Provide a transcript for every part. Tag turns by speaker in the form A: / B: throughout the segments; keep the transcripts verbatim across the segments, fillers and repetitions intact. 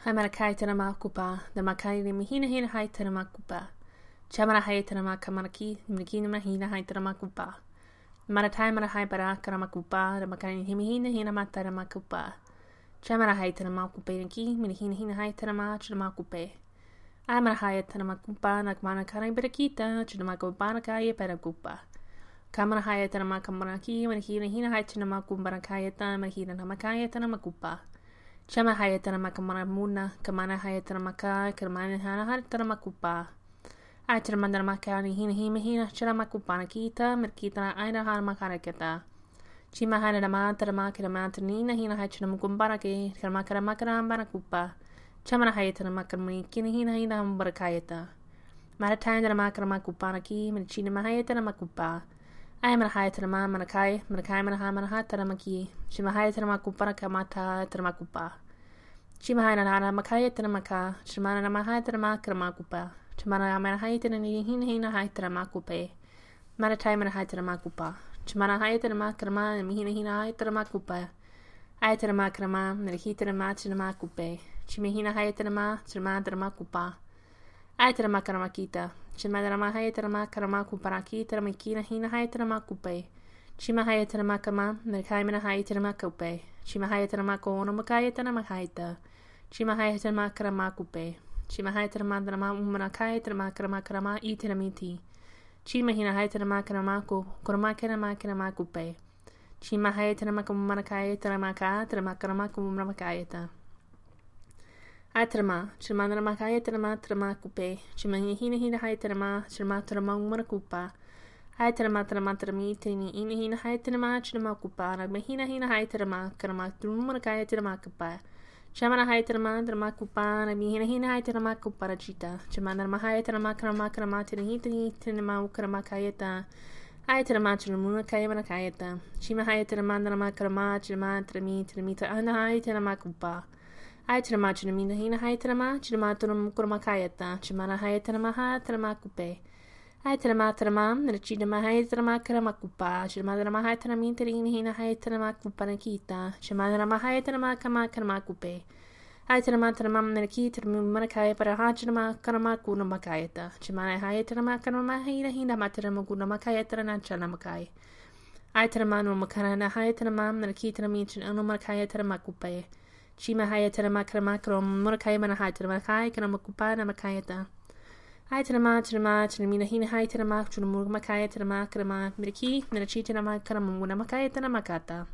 A: Hamarakai Tanama Kupa, the Makai Mihina Hina Hai Tanama Kupa. Chamara Hai Tanama Kamaraki, Mikina Mahina Hai Tanama Kupa. Maratai Marahai Barakama Kupa, the Makai Himina Hina Matarama Kupa. Chamara Hai Tanama Kupanaki, Minihina Hina Hai Tanama Chama Kupe. Amarahai Tanama Kupa, Nakmana Karai Berakita, Chinamako Banakai Perakupa. Kamarahai Tanama Kamaraki, Minihina Hina Hai Tanama Kumbarakayata, Mahina Namakaya Tanamakupa. Chama hayatana makamana muna, kamana hayatana maka, kamana hana hayatana makupa. Aitana mandana makani hina hima hina, chara makupana kita, merkita aina hana makaraketa. Chima hana namata makara matanina hina hachana mukumbarake, karamakara makara banakupa. Chamana hayatana makamani kina hina hina barakayata. Maratana makara makupanaki, menchina mahayatana makupa. I am a high Tanama Manakai, Manakai Manahamana Taramaki, Shimahai Tanamakupa Kamata Taramakupa. Shimahana Makaya Tanamaka, Shimana Mahai Tanamakramakupa, Chimana Manahaitan and Hina Hai Taramakupe, Maratai Manahai Taramakupa, Chimana Hai Tanamakrama and Mihina Hina Hai Taramakupa, I Taramakrama, Narahitana Chinamakupe, Chimihina Hai Tanama, Chima Taramakupa. I Taramakamakita. Chimadama Hayatarama Karamaku Paraki Taramakina Hina Hayataramakupe. Chima Hayataramakama, Nakaimana Hayataramakupe. Chima Hayataramako Namakayatanamakita. Chima Hayataramakamakupe. Chima Hayataramadama Umanakai Taramakamakarama Iteramiti. Chima Hina Hayataramakamaku, Kormakanamakamakupe. Chima Hayataramakamanakaya Taramaka, Taramakamakum Ramakayata. Atrama, Chimana Makaya Trama Trama Coupe, Chimahina Hina Haitrama, Chimatrama Marakupa, Aitrama Tramatrami, Tini Inihina Haitrama, Chimakakupa, Mahina Hina Haitrama, Karama Trumakaya Tramakapa, Chamana Haitrama, Dramakupa, Mihina Hina Haitrama Kuparachita, Chimana Mahaya Trama Karama Karamatini, Tinama Karamakayeta, Aitrama Chimunakaya Manakayeta, Chimahaya Tramanama Karama, Chimatrami, Trimita Anahai Tramakupa. I Tramachin Hina Haitrama, Chimaturum Kurmakayata, Chimana Haitramaha, Tramakupe. I Tramatraman, Rechidama Haitrama Karamakupa, Chimadama Haitramin, Hina Haitramakupanakita, Chimadama Haitrama Kamakupe. I Tramatramam, Nerkitram Manakai, Parahachama, Karamakuna Makayata, Chimana Haitrama Karama Hina Hina Matramaguna Makayatra and Chanamakai. I Tramanu Makarana Haitramam, Nerkitramin, and Umakayatra Chima Hayatama Kramakrom, Murakai Manahaitramakai, Karamakupana Makayata. Aitrama, Trama, Tramina Hina Haitrama, Chumumakaya Tramakrama, Mirki, Mirachitama Karamuna Makayatana Makata.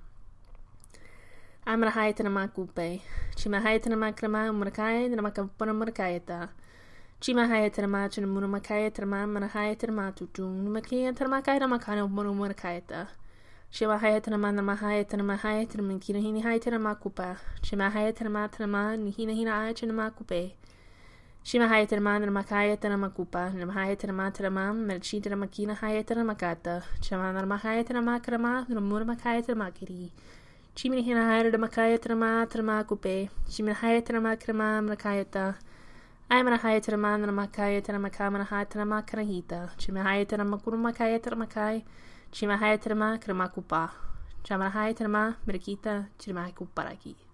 A: Amra Haitramakupe, Chima Haitrama Krama, Murakai, Namakapana Murakayata. Chima Hayatrama, Chumumakaya Trama, Manahaitrama, Tutum, Maki, and Tramakai Makana Murakayata. Shima Hayatana Mahayatana Mahayatana Kina Hini Hayatana Makupa. Shima Hayatana Matana Nihina Hina Ayatana Makupe. Shima Hayatana Makayatana Makupa, Namahayatana Matrama, Melchita Makina Hayatana Makata, Chamana Mahayatana Makrama, Namura Makayatana Makiri. Chimini Hina Hayatana Makayatana Matrama Kupe, Shima Hayatana Makrama Makayata. I am a Hayatana Makayatana Makamana Hayatana Makarahita, Shima Hayatana Makuru Makayatana Makai. Chima Hayatrama Kramakupa. Chamahaitrama, Merkita, Chimakuparaki.